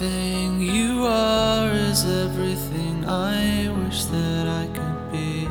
Everything you are is everything I wish that I could be.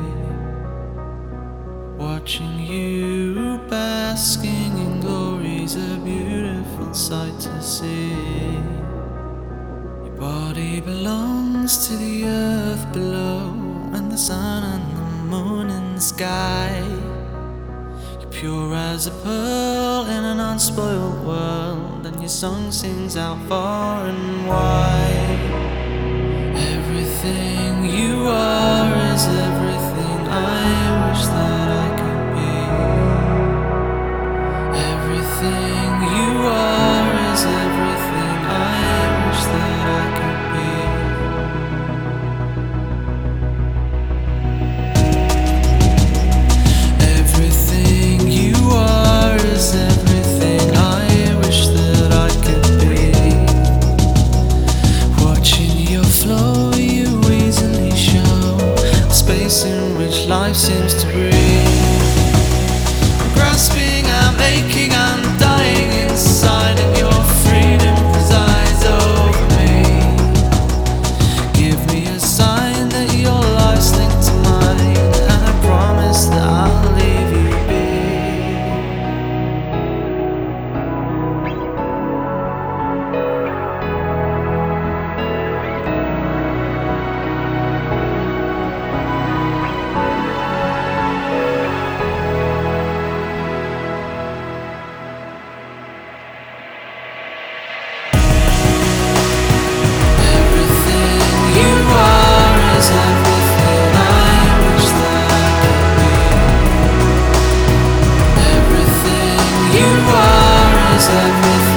Watching you basking in glory's a beautiful sight to see. Your body belongs to the earth below, and the sun and the moon in the sky. You're pure as a pearl in an unspoiled world, and your song sings out far and wide. Everything you are is everything I wish that I could be. Everything you are is everything I wish that I could be. Everything you are is everything I wish that I could be. Watching your flow, you easily show the space in which life seems to breathe. I'm grasping, I'm aching, I'm dying inside, and your freedom presides over me. Give me a sign that your life's linked to mine, and I promise that I'll leave you be. Everything